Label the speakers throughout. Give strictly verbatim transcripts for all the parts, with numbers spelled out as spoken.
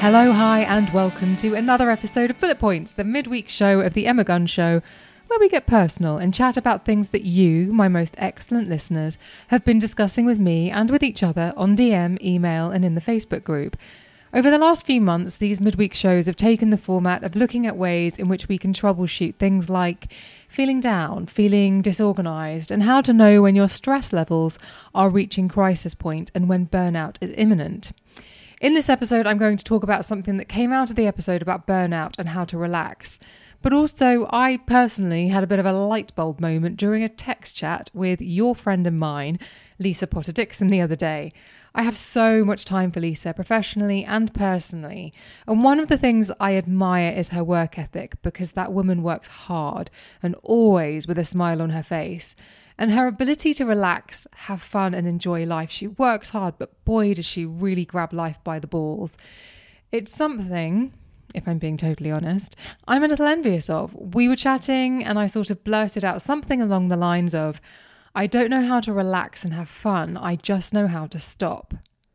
Speaker 1: Hello, hi, and welcome to another episode of Bullet Points, the midweek show of the Emma Gunn Show, where we get personal and chat about things that you, my most excellent listeners, have been discussing with me and with each other on D M, email, and in the Facebook group. Over the last few months, these midweek shows have taken the format of looking at ways in which we can troubleshoot things like feeling down, feeling disorganised, and how to know when your stress levels are reaching crisis point and when burnout is imminent. In this episode, I'm going to talk about something that came out of the episode about burnout and how to relax. But also, I personally had a bit of a light bulb moment during a text chat with your friend and mine, Lisa Potter-Dixon, the other day. I have so much time for Lisa, professionally and personally. And one of the things I admire is her work ethic, because that woman works hard and always with a smile on her face. And her ability to relax, have fun and enjoy life. She works hard, but boy, does she really grab life by the balls. It's something, if I'm being totally honest, I'm a little envious of. We were chatting and I sort of blurted out something along the lines of, I don't know how to relax and have fun. I just know how to stop.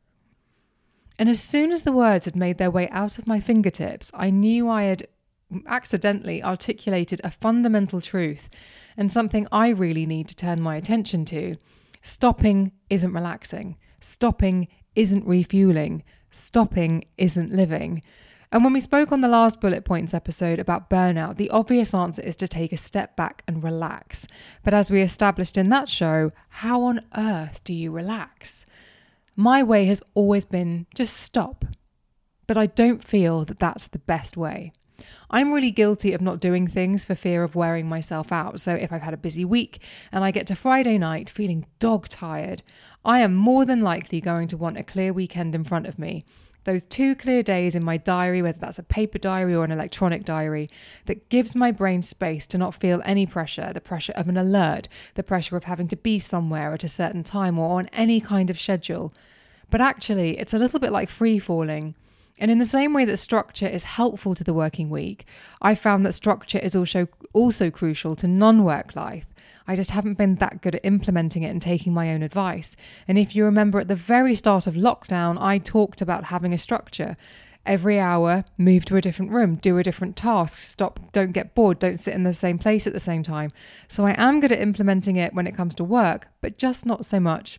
Speaker 1: And as soon as the words had made their way out of my fingertips, I knew I had accidentally articulated a fundamental truth and something I really need to turn my attention to. Stopping isn't relaxing. Stopping isn't refueling. Stopping isn't living. And when we spoke on the last Bullet Points episode about burnout, the obvious answer is to take a step back and relax. But as we established in that show, how on earth do you relax? My way has always been just stop. But I don't feel that that's the best way. I'm really guilty of not doing things for fear of wearing myself out. So if I've had a busy week and I get to Friday night feeling dog tired, I am more than likely going to want a clear weekend in front of me. Those two clear days in my diary, whether that's a paper diary or an electronic diary, that gives my brain space to not feel any pressure, the pressure of an alert, the pressure of having to be somewhere at a certain time or on any kind of schedule. But actually, it's a little bit like free falling. And in the same way that structure is helpful to the working week, I found that structure is also also crucial to non-work life. I just haven't been that good at implementing it and taking my own advice. And if you remember at the very start of lockdown, I talked about having a structure. Every hour, move to a different room, do a different task, stop, don't get bored, don't sit in the same place at the same time. So I am good at implementing it when it comes to work, but just not so much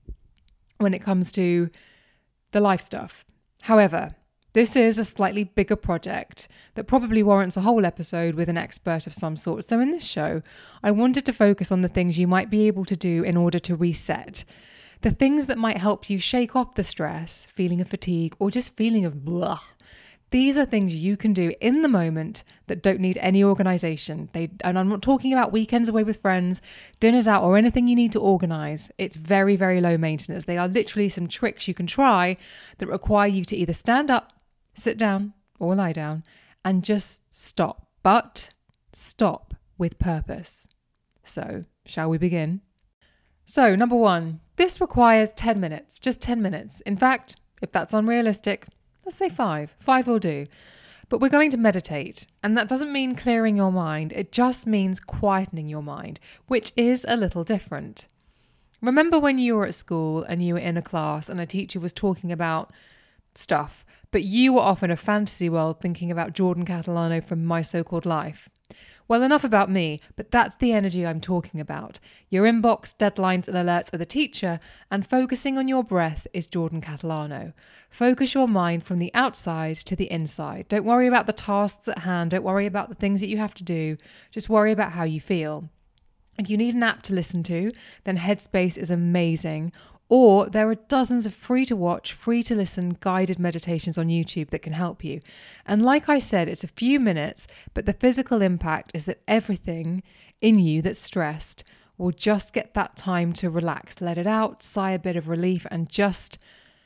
Speaker 1: when it comes to the life stuff. However, this is a slightly bigger project that probably warrants a whole episode with an expert of some sort. So in this show, I wanted to focus on the things you might be able to do in order to reset. The things that might help you shake off the stress, feeling of fatigue, or just feeling of blah. These are things you can do in the moment that don't need any organisation. They, and I'm not talking about weekends away with friends, dinners out, or anything you need to organise. It's very, very low maintenance. They are literally some tricks you can try that require you to either stand up, sit down or lie down and just stop, but stop with purpose. So, shall we begin? So, number one, this requires ten minutes, just ten minutes. In fact, if that's unrealistic, let's say five. Five will do. But we're going to meditate, and that doesn't mean clearing your mind. It just means quietening your mind, which is a little different. Remember when you were at school and you were in a class and a teacher was talking about stuff, but you were off in a fantasy world thinking about Jordan Catalano from My So-Called Life? Well, enough about me, but that's the energy I'm talking about. Your inbox, deadlines and alerts are the teacher, and focusing on your breath is Jordan Catalano. Focus your mind from the outside to the inside. Don't worry about the tasks at hand. Don't worry about the things that you have to do. Just worry about how you feel. If you need an app to listen to, then Headspace is amazing. Or there are dozens of free to watch, free to listen guided meditations on YouTube that can help you. And like I said, it's a few minutes, but the physical impact is that everything in you that's stressed will just get that time to relax, let it out, sigh a bit of relief and just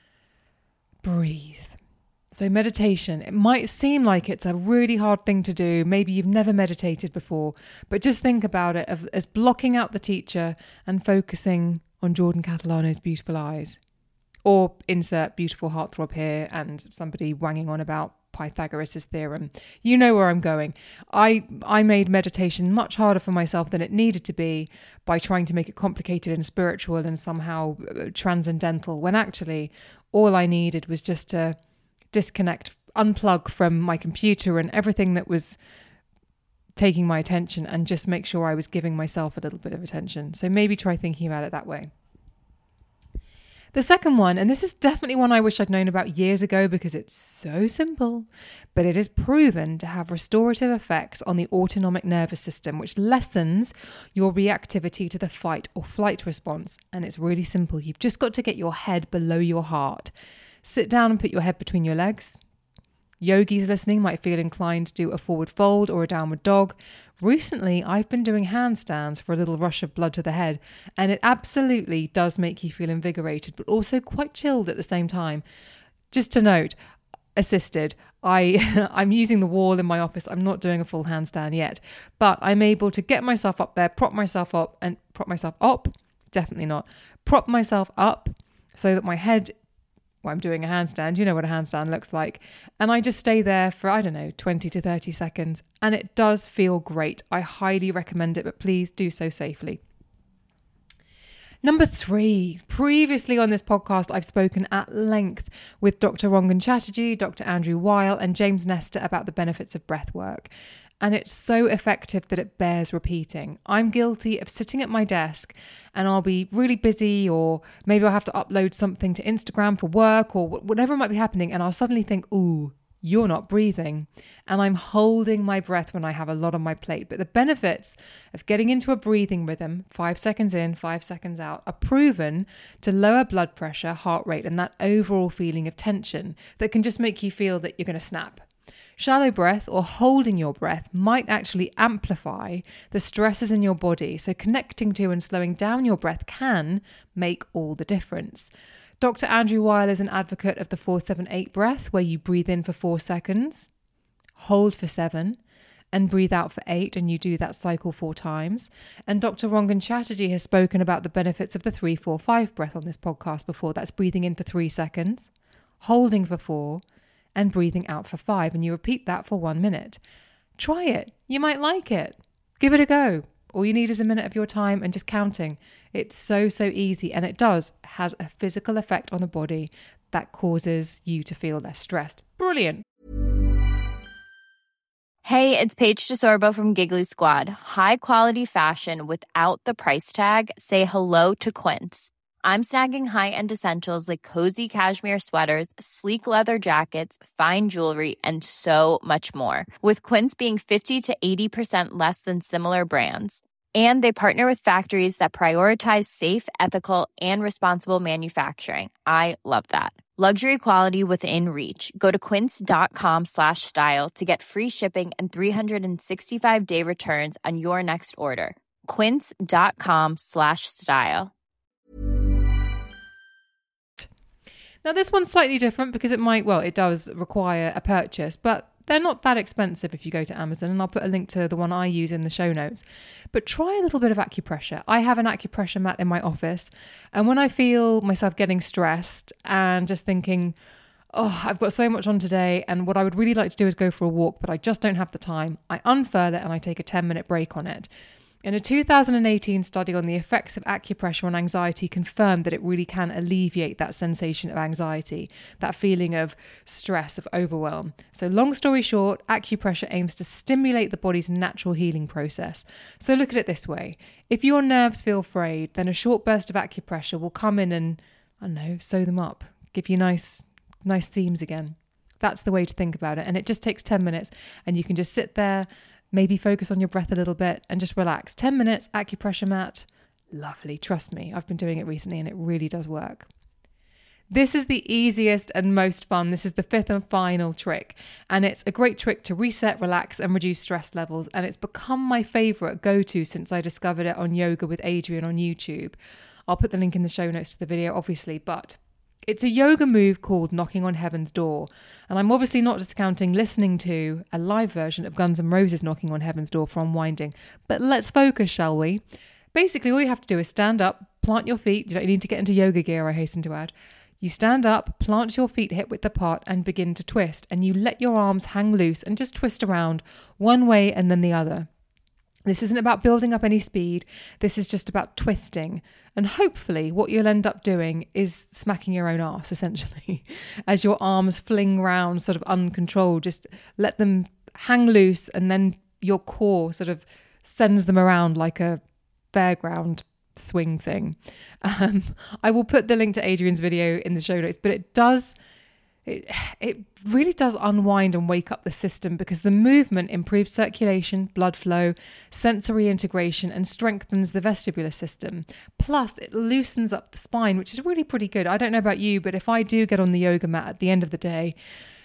Speaker 1: breathe. So meditation, it might seem like it's a really hard thing to do. Maybe you've never meditated before, but just think about it as blocking out the teacher and focusing on Jordan Catalano's beautiful eyes. Or insert beautiful heartthrob here and somebody wanging on about Pythagoras' theorem. You know where I'm going. I I made meditation much harder for myself than it needed to be by trying to make it complicated and spiritual and somehow transcendental, when actually all I needed was just to disconnect unplug from my computer and everything that was taking my attention and just make sure I was giving myself a little bit of attention. So maybe try thinking about it that way. The second one, and this is definitely one I wish I'd known about years ago because it's so simple, but it is proven to have restorative effects on the autonomic nervous system, which lessens your reactivity to the fight or flight response. And it's really simple. You've just got to get your head below your heart. Sit down and put your head between your legs. Yogis listening might feel inclined to do a forward fold or a downward dog. Recently, I've been doing handstands for a little rush of blood to the head, and it absolutely does make you feel invigorated, but also quite chilled at the same time. Just to note, assisted, I, I'm using the wall in my office. I'm not doing a full handstand yet, but I'm able to get myself up there, prop myself up and prop myself up, definitely not, prop myself up so that my head, well, I'm doing a handstand, you know what a handstand looks like. And I just stay there for, I don't know, twenty to thirty seconds. And it does feel great. I highly recommend it, but please do so safely. Number three, previously on this podcast, I've spoken at length with Doctor Rangan Chatterjee, Doctor Andrew Weil, and James Nestor about the benefits of breath work. And it's so effective that it bears repeating. I'm guilty of sitting at my desk and I'll be really busy, or maybe I'll have to upload something to Instagram for work or whatever might be happening. And I'll suddenly think, ooh, you're not breathing. And I'm holding my breath when I have a lot on my plate. But the benefits of getting into a breathing rhythm, five seconds in, five seconds out, are proven to lower blood pressure, heart rate, and that overall feeling of tension that can just make you feel that you're going to snap. Shallow breath or holding your breath might actually amplify the stresses in your body. So connecting to and slowing down your breath can make all the difference. Doctor Andrew Weil is an advocate of the four seven eight breath, where you breathe in for four seconds, hold for seven, and breathe out for eight, and you do that cycle four times. And Doctor Rangan Chatterjee has spoken about the benefits of the three four five breath on this podcast before. That's breathing in for three seconds, holding for four, and breathing out for five. And you repeat that for one minute. Try it. You might like it. Give it a go. All you need is a minute of your time and just counting. It's so, so easy. And it does, has a physical effect on the body that causes you to feel less stressed. Brilliant.
Speaker 2: Hey, it's Paige DeSorbo from Giggly Squad. High quality fashion without the price tag. Say hello to Quince. I'm snagging high-end essentials like cozy cashmere sweaters, sleek leather jackets, fine jewelry, and so much more. With Quince being fifty to eighty percent less than similar brands. And they partner with factories that prioritize safe, ethical, and responsible manufacturing. I love that. Luxury quality within reach. Go to quince.com slash style to get free shipping and three sixty-five day returns on your next order. Quince.com slash style.
Speaker 1: Now, this one's slightly different because it might, well, it does require a purchase, but they're not that expensive if you go to Amazon, and I'll put a link to the one I use in the show notes. But try a little bit of acupressure. I have an acupressure mat in my office, and when I feel myself getting stressed and just thinking, oh, I've got so much on today, and what I would really like to do is go for a walk, but I just don't have the time, I unfurl it and I take a ten minute break on it. In a two thousand eighteen study on the effects of acupressure on anxiety confirmed that it really can alleviate that sensation of anxiety, that feeling of stress, of overwhelm. So long story short, acupressure aims to stimulate the body's natural healing process. So look at it this way. If your nerves feel frayed, then a short burst of acupressure will come in and, I don't know, sew them up, give you nice, nice seams again. That's the way to think about it. And it just takes ten minutes, and you can just sit there, maybe focus on your breath a little bit and just relax. ten minutes, acupressure mat. Lovely. Trust me. I've been doing it recently and it really does work. This is the easiest and most fun. This is the fifth and final trick. And it's a great trick to reset, relax, and reduce stress levels. And it's become my favorite go-to since I discovered it on Yoga with Adriene on YouTube. I'll put the link in the show notes to the video, obviously, but it's a yoga move called Knocking on Heaven's Door. And I'm obviously not discounting listening to a live version of Guns N' Roses Knocking on Heaven's Door for unwinding. But let's focus, shall we? Basically, all you have to do is stand up, plant your feet. You don't need to get into yoga gear, I hasten to add. You stand up, plant your feet hip width apart and begin to twist. And you let your arms hang loose and just twist around one way and then the other. This isn't about building up any speed. This is just about twisting. And hopefully what you'll end up doing is smacking your own arse, essentially, as your arms fling round sort of uncontrolled. Just let them hang loose, and then your core sort of sends them around like a fairground swing thing. Um, I will put the link to Adrian's video in the show notes, but it does... It, it really does unwind and wake up the system, because the movement improves circulation, blood flow, sensory integration, and strengthens the vestibular system. Plus, it loosens up the spine, which is really pretty good. I don't know about you, but if I do get on the yoga mat at the end of the day,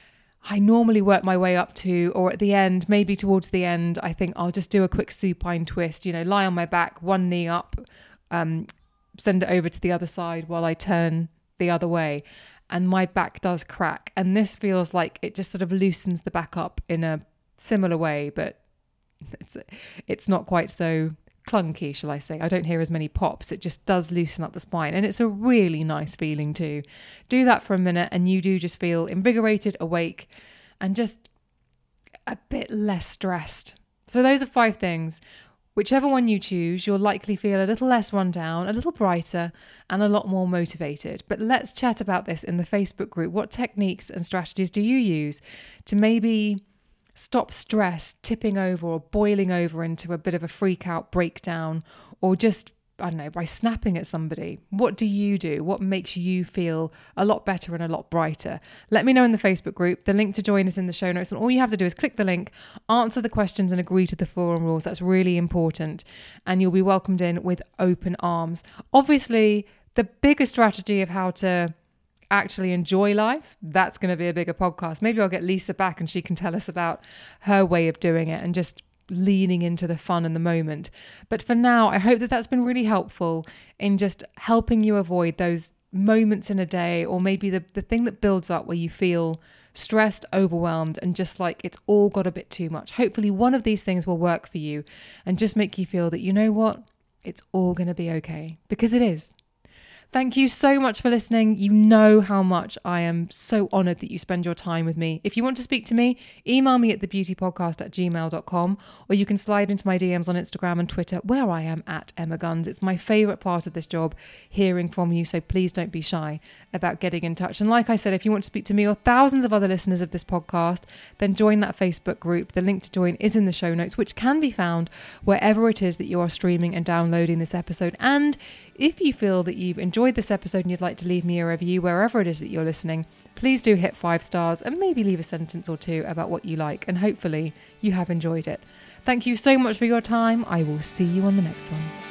Speaker 1: I normally work my way up to, or at the end, maybe towards the end, I think I'll just do a quick supine twist, you know, lie on my back, one knee up, um, send it over to the other side while I turn the other way. And my back does crack. And this feels like it just sort of loosens the back up in a similar way, but it's it's not quite so clunky, shall I say. I don't hear as many pops. It just does loosen up the spine. And it's a really nice feeling too. Do that for a minute and you do just feel invigorated, awake, and just a bit less stressed. So those are five things. Whichever one you choose, you'll likely feel a little less run down, a little brighter, and a lot more motivated. But let's chat about this in the Facebook group. What techniques and strategies do you use to maybe stop stress tipping over or boiling over into a bit of a freak out breakdown, or just, I don't know, by snapping at somebody? What do you do? What makes you feel a lot better and a lot brighter? Let me know in the Facebook group. The link to join is in the show notes. And all you have to do is click the link, answer the questions, and agree to the forum rules. That's really important. And you'll be welcomed in with open arms. Obviously, the bigger strategy of how to actually enjoy life, that's going to be a bigger podcast. Maybe I'll get Lisa back and she can tell us about her way of doing it and just leaning into the fun in the moment. But for now, I hope that that's been really helpful in just helping you avoid those moments in a day, or maybe the, the thing that builds up where you feel stressed, overwhelmed, and just like it's all got a bit too much. Hopefully one of these things will work for you and just make you feel that, you know what, it's all going to be okay, because it is. Thank you so much for listening. You know how much I am so honoured that you spend your time with me. If you want to speak to me, email me at the beauty podcast at gmail dot com, or you can slide into my D Ms on Instagram and Twitter, where I am at Emma Guns. It's my favourite part of this job, hearing from you, so please don't be shy about getting in touch. And like I said, if you want to speak to me or thousands of other listeners of this podcast, then join that Facebook group. The link to join is in the show notes, which can be found wherever it is that you are streaming and downloading this episode. And if you feel that you've enjoyed this episode and you'd like to leave me a review wherever it is that you're listening, please do hit five stars and maybe leave a sentence or two about what you like, and hopefully you have enjoyed it. Thank you so much for your time. I will see you on the next one.